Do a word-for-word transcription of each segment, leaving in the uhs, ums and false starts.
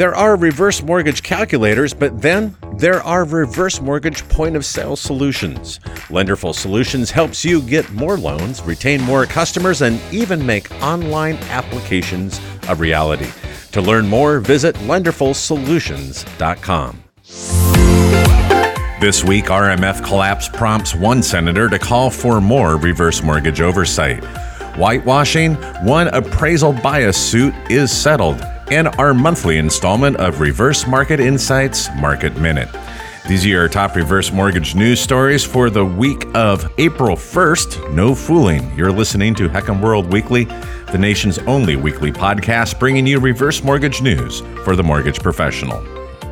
There are reverse mortgage calculators, but then there are reverse mortgage point-of-sale solutions. Lenderful Solutions helps you get more loans, retain more customers, and even make online applications a reality. To learn more, visit lenderful solutions dot com. This week, R M F collapse prompts one senator to call for more reverse mortgage oversight. Whitewashing, one appraisal bias suit is settled, and our monthly installment of Reverse Market Insights Market Minute. These are your top reverse mortgage news stories for the week of April first. No fooling. You're listening to HECM World Weekly, the nation's only weekly podcast bringing you reverse mortgage news for the mortgage professional.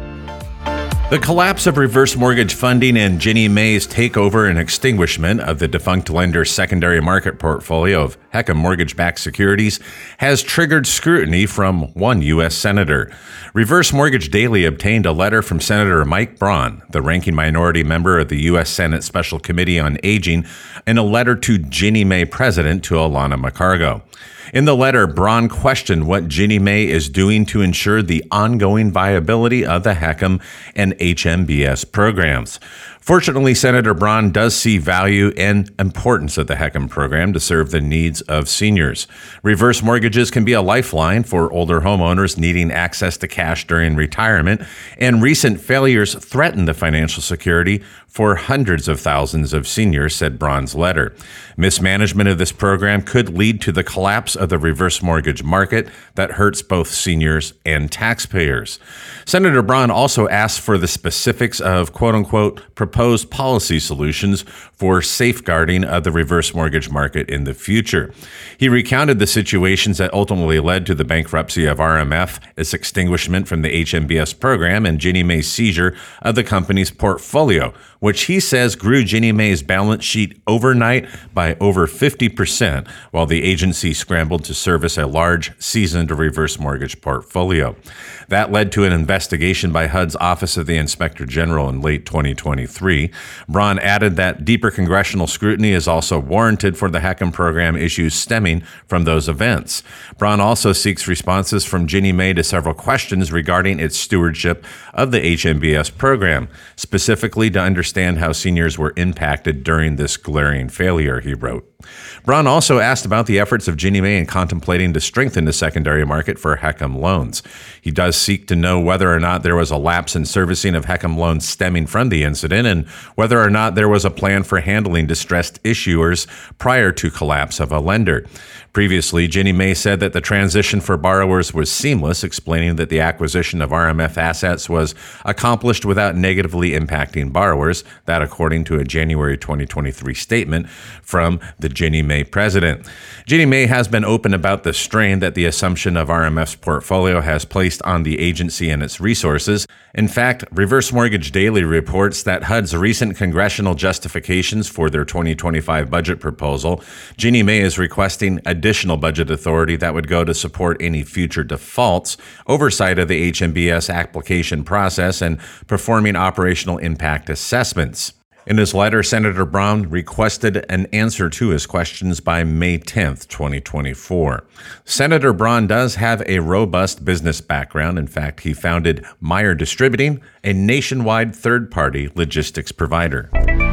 The collapse of reverse mortgage funding and Ginnie Mae's takeover and extinguishment of the defunct lender's secondary market portfolio of HECM mortgage-backed securities has triggered scrutiny from one U S senator. Reverse Mortgage Daily obtained a letter from Senator Mike Braun, the ranking minority member of the U S Senate Special Committee on Aging, and a letter to Ginnie Mae president, to Alana McCargo. In the letter, Braun questioned what Ginnie Mae is doing to ensure the ongoing viability of the HECM and H M B S programs. Fortunately, Senator Braun does see value and importance of the HECM program to serve the needs of seniors. Reverse mortgages can be a lifeline for older homeowners needing access to cash during retirement, and recent failures threaten the financial security for hundreds of thousands of seniors, said Braun's letter. Mismanagement of this program could lead to the collapse of the reverse mortgage market that hurts both seniors and taxpayers. Senator Braun also asked for the specifics of quote-unquote proposed policy solutions for safeguarding of the reverse mortgage market in the future. He recounted the situations that ultimately led to the bankruptcy of R M F, its extinguishment from the H M B S program, and Ginnie Mae's seizure of the company's portfolio, which he says grew Ginnie Mae's balance sheet overnight by over fifty percent, while the agency scrambled to service a large, seasoned reverse mortgage portfolio. That led to an investigation by H U D's Office of the Inspector General in late twenty twenty-three. Braun added that deeper congressional scrutiny is also warranted for the HECM program issues stemming from those events. Braun also seeks responses from Ginnie Mae to several questions regarding its stewardship of the H M B S program, specifically to understand how seniors were impacted during this glaring failure, he wrote. Braun also asked about the efforts of Ginnie Mae in contemplating to strengthen the secondary market for HECM loans. He does seek to know whether or not there was a lapse in servicing of HECM loans stemming from the incident, and whether or not there was a plan for handling distressed issuers prior to collapse of a lender. Previously, Ginnie Mae said that the transition for borrowers was seamless, explaining that the acquisition of R M F assets was accomplished without negatively impacting borrowers, that according to a January twenty twenty-three statement from the Ginnie Mae president. Ginnie Mae has been open about the strain that the assumption of R M F's portfolio has placed on the agency and its resources. In fact, Reverse Mortgage Daily reports that H U D's recent congressional justifications for their twenty twenty-five budget proposal, Ginnie Mae is requesting additional budget authority that would go to support any future defaults, oversight of the H M B S application process, and performing operational impact assessments. In his letter, Senator Braun requested an answer to his questions by May tenth, twenty twenty-four. Senator Braun does have a robust business background. In fact, he founded Meyer Distributing, a nationwide third-party logistics provider.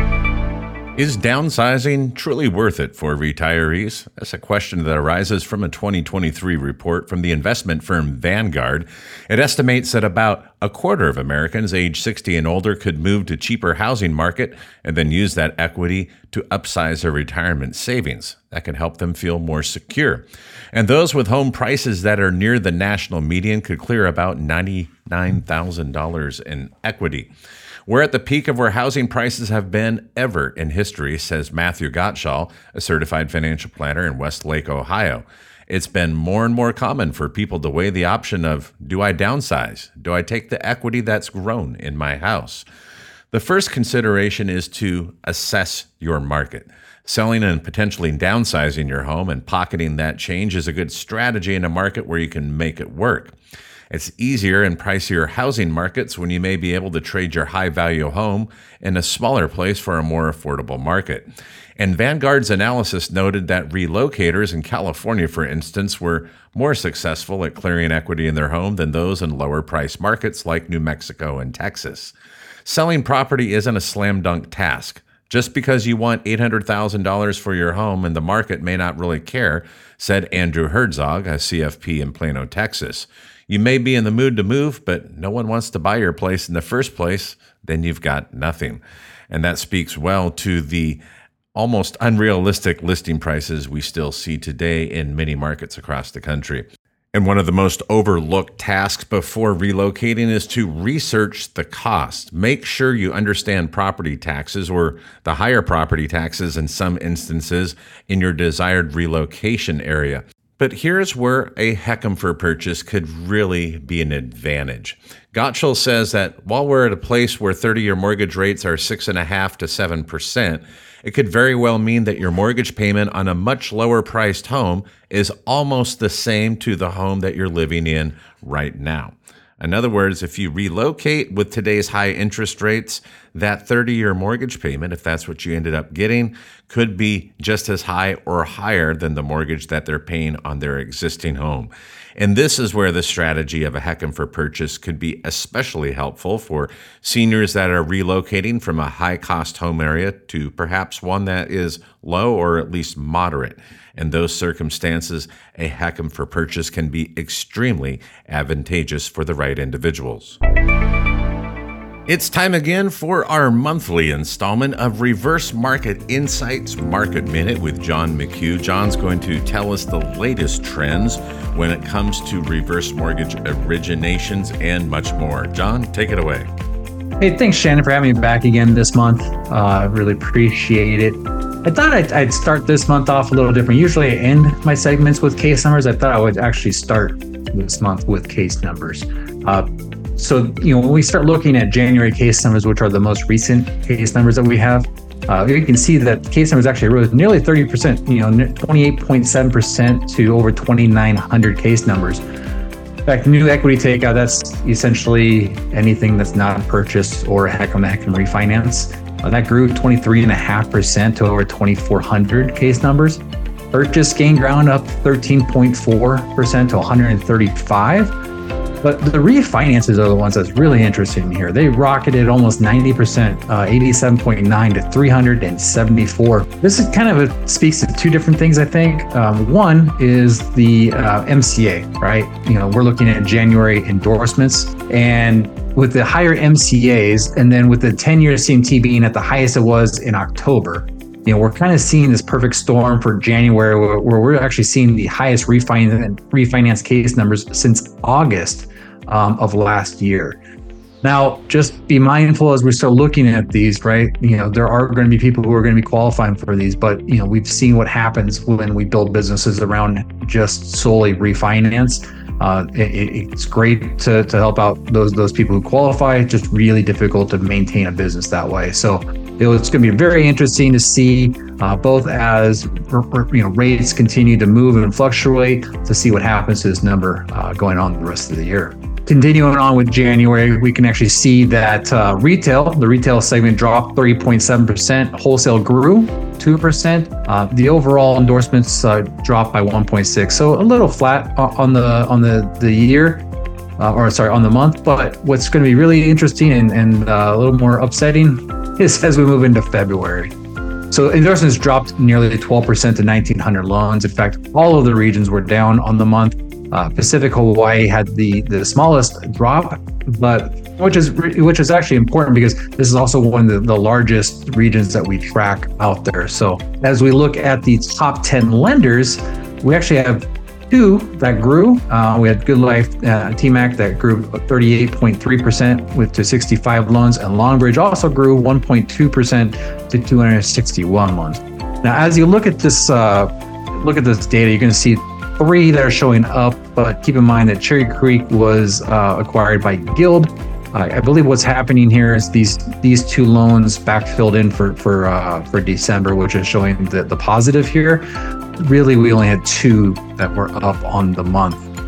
Is downsizing truly worth it for retirees? That's a question that arises from a twenty twenty-three report from the investment firm Vanguard. It estimates that about a quarter of Americans age sixty and older could move to cheaper housing market and then use that equity to upsize their retirement savings. That can help them feel more secure. And those with home prices that are near the national median could clear about ninety-nine thousand dollars in equity. We're at the peak of where housing prices have been ever in history, says Matthew Gottschall, a certified financial planner in Westlake, Ohio. It's been more and more common for people to weigh the option of, do I downsize? Do I take the equity that's grown in my house? The first consideration is to assess your market. Selling and potentially downsizing your home and pocketing that change is a good strategy in a market where you can make it work. It's easier in pricier housing markets when you may be able to trade your high-value home in a smaller place for a more affordable market. And Vanguard's analysis noted that relocators in California, for instance, were more successful at clearing equity in their home than those in lower-priced markets like New Mexico and Texas. Selling property isn't a slam dunk task. Just because you want eight hundred thousand dollars for your home and the market may not really care, said Andrew Herzog, a C F P in Plano, Texas. You may be in the mood to move, but no one wants to buy your place in the first place, then you've got nothing. And that speaks well to the almost unrealistic listing prices we still see today in many markets across the country. And one of the most overlooked tasks before relocating is to research the cost. Make sure you understand property taxes or the higher property taxes in some instances in your desired relocation area. But here's where a HECM for purchase could really be an advantage. Gottschall says that while we're at a place where thirty-year mortgage rates are six point five to seven percent, it could very well mean that your mortgage payment on a much lower priced home is almost the same to the home that you're living in right now. In other words, if you relocate with today's high interest rates, that thirty-year mortgage payment, if that's what you ended up getting, could be just as high or higher than the mortgage that they're paying on their existing home. And this is where the strategy of a HECM for purchase could be especially helpful for seniors that are relocating from a high-cost home area to perhaps one that is low or at least moderate. In those circumstances, a HECM for purchase can be extremely advantageous for the right individuals. It's time again for our monthly installment of Reverse Market Insights Market Minute with John McHugh. John's going to tell us the latest trends when it comes to reverse mortgage originations and much more. John, take it away. Hey, thanks, Shannon, for having me back again this month. I uh, really appreciate it. I thought I'd, I'd start this month off a little different. Usually I end my segments with case numbers. I thought I would actually start this month with case numbers. Uh, so, you know, when we start looking at January case numbers, which are the most recent case numbers that we have, uh, you can see that case numbers actually rose nearly thirty percent, you know, twenty-eight point seven percent to over twenty-nine hundred case numbers. In fact, new equity takeout, that's essentially anything that's not a purchase or a HECM that can refinance. Uh, that grew twenty-three point five percent to over twenty-four hundred case numbers. Purchase gained ground up thirteen point four percent to one hundred thirty-five. But the refinances are the ones that's really interesting here. They rocketed almost ninety percent, uh, eighty-seven point nine to three hundred seventy-four. This is kind of a, speaks to two different things, I think. Um, one is the uh, M C A, right? You know, we're looking at January endorsements, and with the higher M C As, and then with the ten-year C M T being at the highest it was in October, you know, we're kind of seeing this perfect storm for January where, where we're actually seeing the highest refinance, refinance case numbers since August um, of last year. Now, just be mindful as we start looking at these, right? You know, there are going to be people who are going to be qualifying for these, but, you know, we've seen what happens when we build businesses around just solely refinance. Uh, it, it's great to, to help out those those people who qualify. It's just really difficult to maintain a business that way. So it was, it's going to be very interesting to see uh, both as you know rates continue to move and fluctuate to see what happens to this number uh, going on the rest of the year. Continuing on with January, we can actually see that uh, retail, the retail segment dropped thirty point seven percent, wholesale grew two percent. Uh, the overall endorsements uh, dropped by one point six, so a little flat on the on the the year, uh, or sorry, on the month. But what's going to be really interesting and, and uh, a little more upsetting is as we move into February. So endorsements dropped nearly twelve percent to nineteen hundred loans. In fact, all of the regions were down on the month. Uh, Pacific Hawaii had the, the smallest drop, but which is which is actually important because this is also one of the, the largest regions that we track out there. So as we look at the top ten lenders, we actually have two that grew. Uh, we had Good Life uh, T MAC that grew thirty-eight point three percent with to sixty-five loans, and Longbridge also grew one point two percent to two hundred sixty-one loans. Now, as you look at this uh, look at this data, you're going to see three that are showing up, but keep in mind that Cherry Creek was uh, acquired by Guild. Uh, I believe what's happening here is these these two loans backfilled in for for uh, for December, which is showing the, the positive here. Really, we only had two that were up on the month.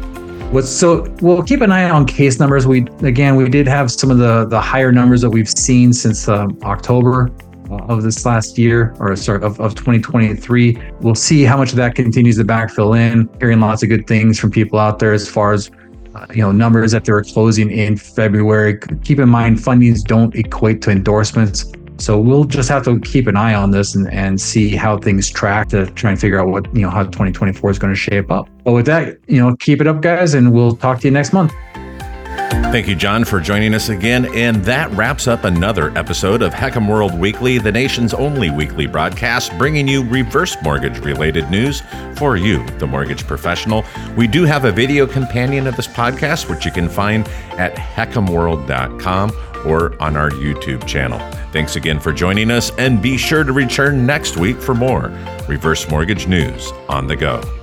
What's so we'll keep an eye on case numbers. We again we did have some of the the higher numbers that we've seen since uh, October of this last year, or sorry, of, of twenty twenty-three. We'll see how much of that continues to backfill in. Hearing lots of good things from people out there as far as uh, you know numbers that they were closing in February. Keep in mind, fundings don't equate to endorsements. So we'll just have to keep an eye on this and, and see how things track to try and figure out what, you know, how twenty twenty-four is going to shape up. But with that, you know, keep it up, guys, and we'll talk to you next month. Thank you, John, for joining us again. And that wraps up another episode of HECM World Weekly, the nation's only weekly broadcast, bringing you reverse mortgage-related news for you, the mortgage professional. We do have a video companion of this podcast, which you can find at hecm world dot com or on our YouTube channel. Thanks again for joining us, and be sure to return next week for more reverse mortgage news on the go.